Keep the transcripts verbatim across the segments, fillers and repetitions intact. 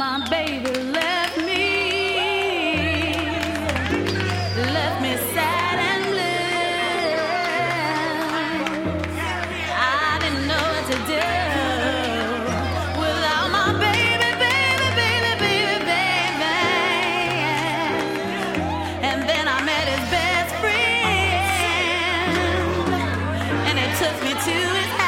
my baby left me, left me sad and blue. I didn't know what to do without my baby, baby, baby, baby, baby. And then I met his best friend, and it took me to his house.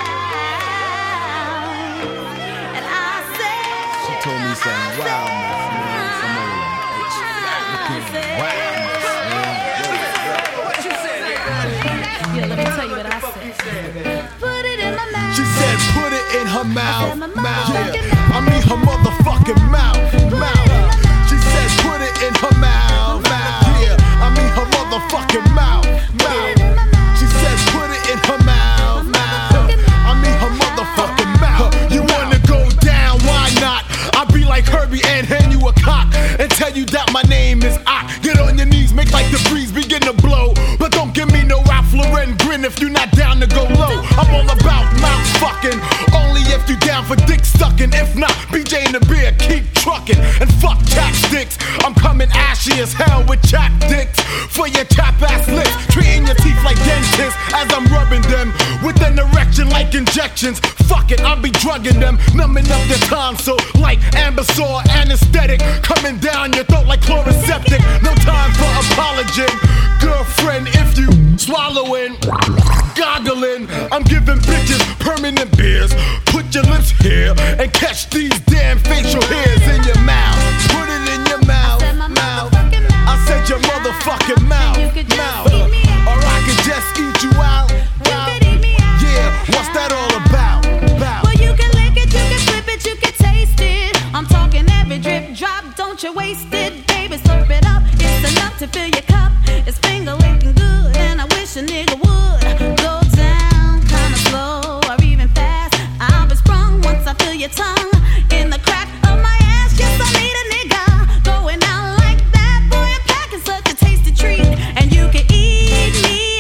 Told me some wildness, man. Some old wildness, man. What you said, yeah, let me tell you what I said. Put it in my mouth. She said, put it in her mouth, my mouth. motherfucking I mean her motherfucking mouth, mouth. She said, put it in her mouth, mouth. Yeah, I mean her motherfucking mouth, mouth. She said, put it in her mouth, mouth. I mean her motherfucking mouth. You wanna go down? Why not? I'll be like Herbie and hand you a cock and tell you that my name is I. Get on your knees, make like the breeze begin to blow. But don't give me no Ralph Lauren grin if you not down to go low. I'm all about mouth fucking, only if you down for dick sucking. If not, B J and the beer, keep trucking. And fuck chapsticks, I'm coming ashy as hell with chap dicks for your chap ass lips. Treating your teeth like dentists as I'm rubbing them with an erection like injections. Fuck it, I'll be drugging them, numbing up their tonsil like Ambisor anesthetic, coming down your throat like chloroseptic. No time for apology, girlfriend. If you swallowing, goggling, I'm giving bitches permanent beers. Put your lips here and catch these damn facial hairs in your mouth. Put it in your mouth, mouth. I said your motherfucking mouth, mouth. Or I could just eat you out, out. Yeah, what's that all about? about? Well, you can lick it, you can flip it, you can taste it. I'm talking every drip drop, don't you waste it, baby. Slurp it up, it's enough to fill your cup. It's finger licking good, and I wish a nigga would go down kinda slow or even fast. I'll be sprung once I feel your tongue in the crack of my ass. Yes, I need a nigga going out like that. Boy, I'm packing such a tasty treat, and you can eat me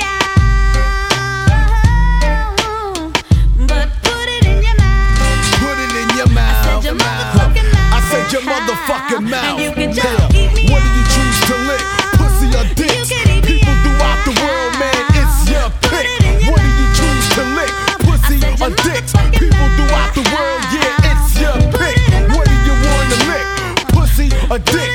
out, but put it in your mouth. Put it in your mouth. I said your motherfucking mouth. I said your motherfucking mouth. And you can just Now, eat me what do you out. choose to lick? Pussy or dick? You can eat me People throughout the out. world, man, it's your Put pick. it in your What do you choose to lick? Pussy I said or your dicks? motherfucking People throughout the mouth. world, yeah, it's your Put pick. it in my What do you wanna lick? Pussy or dick?